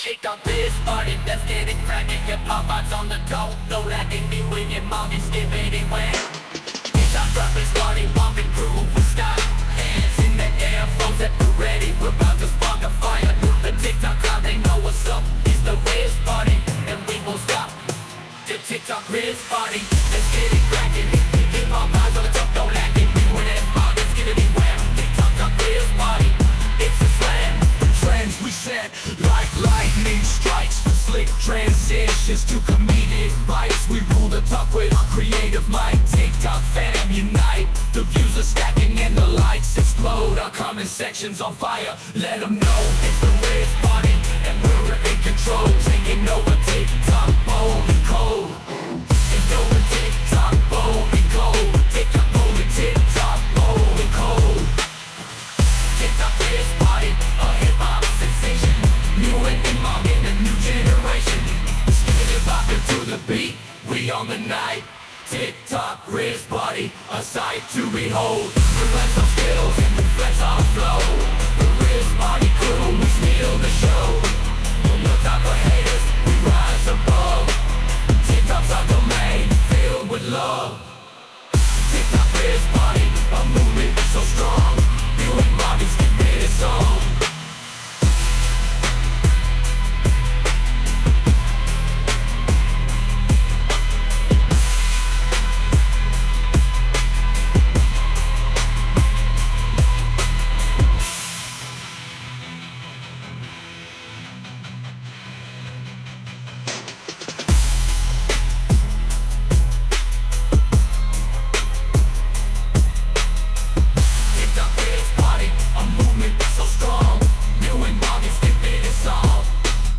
Kick off this party, let's get it cracking. Hip hop vibes on the go, no lagging. Me when your mom is skip anywhere. Kick off drop this party, bump and groove with style. Hands in the air, folks that we're ready. We're about to spark a fire. The TikTok crowd, they know what's up. It's the Riz party, and we won't stop. The TikTok Riz party, let's get it cracking. Hip hop vibes on the top, no lagging. Me when your mom is skip anywhere. TikTok Riz party, it's a slam. Trends we set like lightning strikes, slick transitions to comedic bites. We rule the top with our creative might. TikTok fam unite, the views are stacking and the lights explode. Our comment section's on fire, let them know it's the Riz party and we're in control. Taking over TikTok, bold and cold. Taking over TikTok, bold and cold. TikTok bold and TikTok, bold and cold. TikTok Riz party, a hip-hop sensation. New and mom in a new generation. Sticking it poppin' to the beat, we on the night. TikTok Riz party, a sight to behold. We flex our skills and we flex our flow. The Riz party crew, we steal the show.